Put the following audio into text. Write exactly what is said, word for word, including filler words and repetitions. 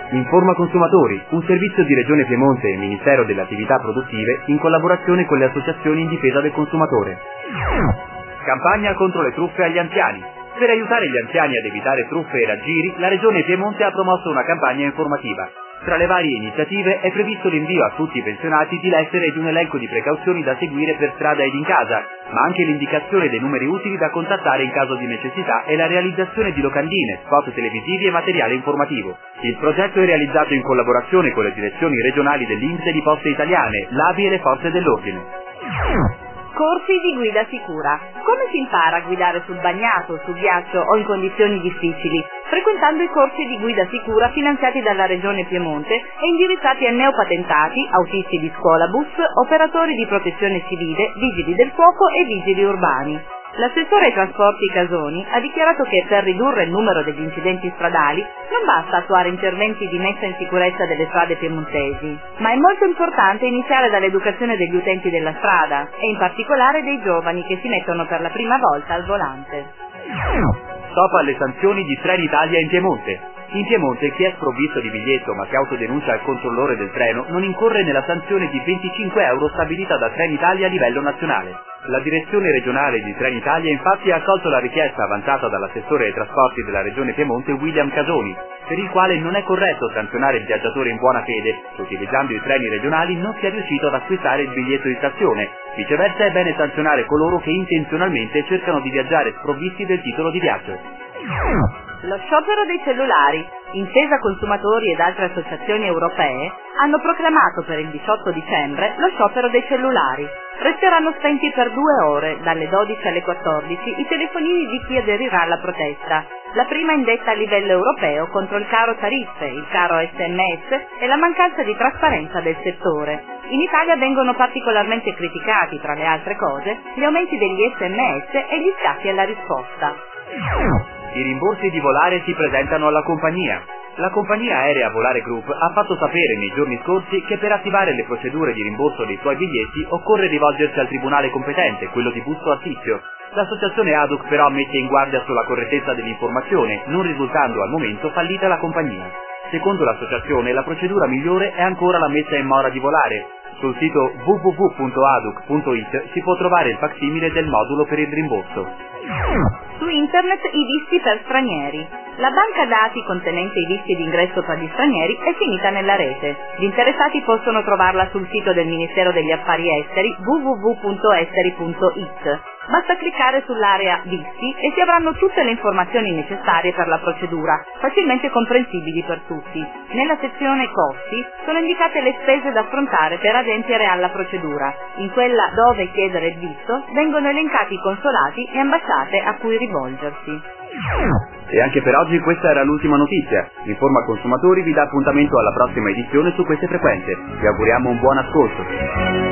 Informa Consumatori, un servizio di Regione Piemonte e Ministero delle Attività Produttive in collaborazione con le associazioni in difesa del consumatore. Campagna contro le truffe agli anziani. Per aiutare gli anziani ad evitare truffe e raggiri, la Regione Piemonte ha promosso una campagna informativa. Tra le varie iniziative è previsto l'invio a tutti i pensionati di lettere di un elenco di precauzioni da seguire per strada ed in casa, ma anche l'indicazione dei numeri utili da contattare in caso di necessità e la realizzazione di locandine, spot televisivi e materiale informativo. Il progetto è realizzato in collaborazione con le direzioni regionali dell'I N P S e di Poste Italiane, l'A B I e le Forze dell'Ordine. Corsi di guida sicura. Come si impara a guidare sul bagnato, sul ghiaccio o in condizioni difficili? Frequentando i corsi di guida sicura finanziati dalla Regione Piemonte e indirizzati a neopatentati, autisti di scuola bus, operatori di protezione civile, vigili del fuoco e vigili urbani. L'assessore ai trasporti Casoni ha dichiarato che per ridurre il numero degli incidenti stradali non basta attuare interventi di messa in sicurezza delle strade piemontesi, ma è molto importante iniziare dall'educazione degli utenti della strada e in particolare dei giovani che si mettono per la prima volta al volante. Stop alle sanzioni di Trenitalia in Piemonte. In Piemonte chi è sprovvisto di biglietto ma si autodenuncia al controllore del treno non incorre nella sanzione di venticinque euro stabilita da Trenitalia a livello nazionale. La direzione regionale di Trenitalia infatti ha accolto la richiesta avanzata dall'assessore ai trasporti della Regione Piemonte William Casoni, per il quale non è corretto sanzionare il viaggiatore in buona fede che utilizzando i treni regionali non sia riuscito ad acquistare il biglietto di stazione. Viceversa è bene sanzionare coloro che intenzionalmente cercano di viaggiare sprovvisti del titolo di viaggio. Lo sciopero dei cellulari. Intesa Consumatori ed altre associazioni europee hanno proclamato per il diciotto dicembre lo sciopero dei cellulari. Resteranno spenti per due ore, dalle dodici alle quattordici, i telefonini di chi aderirà alla protesta. La prima indetta a livello europeo contro il caro tariffe, il caro S M S e la mancanza di trasparenza del settore. In Italia vengono particolarmente criticati, tra le altre cose, gli aumenti degli S M S e gli scatti alla risposta. I rimborsi di Volare si presentano alla compagnia. La compagnia aerea Volare Group ha fatto sapere nei giorni scorsi che per attivare le procedure di rimborso dei suoi biglietti occorre rivolgersi al tribunale competente, quello di Busto Arsizio. L'associazione A D U C però mette in guardia sulla correttezza dell'informazione, non risultando al momento fallita la compagnia. Secondo l'associazione la procedura migliore è ancora la messa in mora di Volare. Sul sito w w w punto aduc punto i t si può trovare il facsimile del modulo per il rimborso. Su internet i visti per stranieri. La banca dati contenente i visti d'ingresso per gli stranieri è finita nella rete. Gli interessati possono trovarla sul sito del Ministero degli Affari Esteri w w w punto esteri punto i t. Basta cliccare sull'area Visti e si avranno tutte le informazioni necessarie per la procedura, facilmente comprensibili per tutti. Nella sezione Costi sono indicate le spese da affrontare per adempiere alla procedura. In quella Dove chiedere il visto vengono elencati i consolati e ambasciate a cui rivolgersi. E anche per oggi questa era l'ultima notizia. Informa Consumatori vi dà appuntamento alla prossima edizione su queste frequenze. Vi auguriamo un buon ascolto.